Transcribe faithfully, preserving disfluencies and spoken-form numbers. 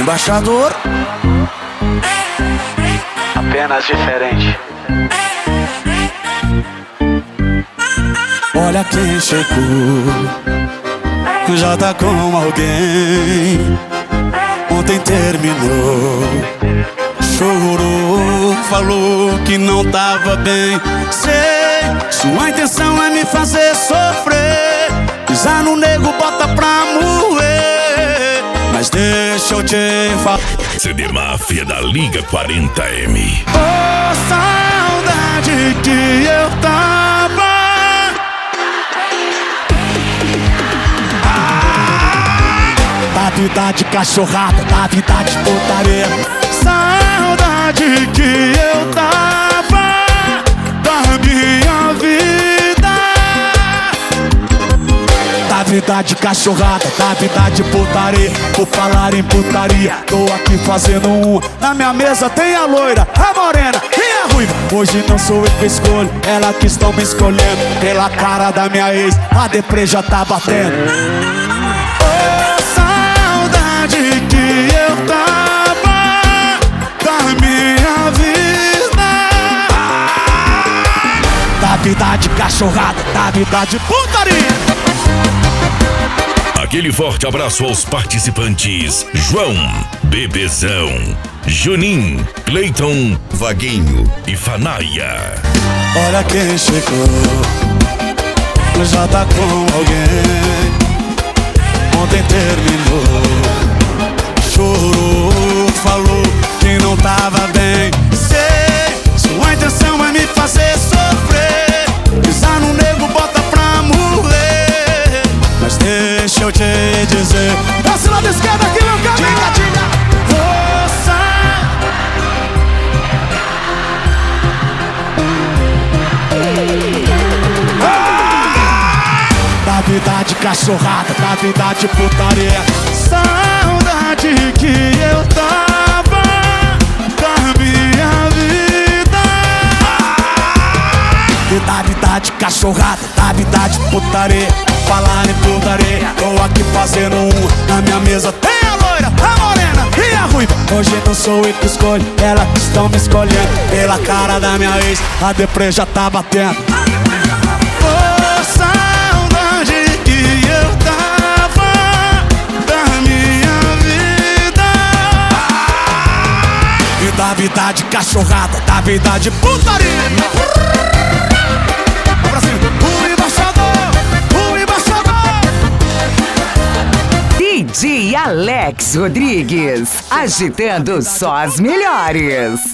embaixador. Apenas diferente. Olha quem chegou, já tá com alguém. Ontem terminou, chorou, falou que não tava bem. Sei, sua intenção é me fazer sofrer, pisar no nego, bota pra moer. Mas deixa eu te falar, C D Máfia da Liga quarenta M. oh, saudade que eu tava. Da vida de cachorrada, da vida de putaria. Saudade que eu tava da minha vida. Da vida de cachorrada, da vida de putaria. Por falar em putaria, tô aqui fazendo um. Na minha mesa tem a loira, a morena e a ruiva. Hoje não sou eu que escolho, ela que estão me escolhendo. Pela cara da minha ex, a deprê já tá batendo. Que eu tava da minha vida. Da vida de cachorrada, da vida de putaria. Aquele forte abraço aos participantes: João, Bebezão, Junim, Cleiton, Vaguinho e Fanaia. Olha quem chegou, já tá com alguém. Ontem terminou, chorou, falou que não tava bem. Sei, sua intenção é me fazer sofrer, pisar no nego, bota pra moer. Mas deixa eu te dizer, desce lá da esquerda aqui, meu caminho. Diga, diga. Roça. Da vida de cachorrada, da vida de putaria. Saudade que eu tava da minha vida. E da vida de cachorrada, da vida de putaria. Falar em putaria, tô aqui fazendo um. Na minha mesa tem a loira, a morena e a ruiva. Hoje não sou eu que escolho, ela que estão me escolhendo. Pela cara da minha ex, a deprê já tá batendo. Oh, saudade que eu tava da minha vida. E da vida de cachorrada, da vida de putaria. Brasil, o embaixador, o embaixador. D J Alex Rodrigues, agitando só as melhores.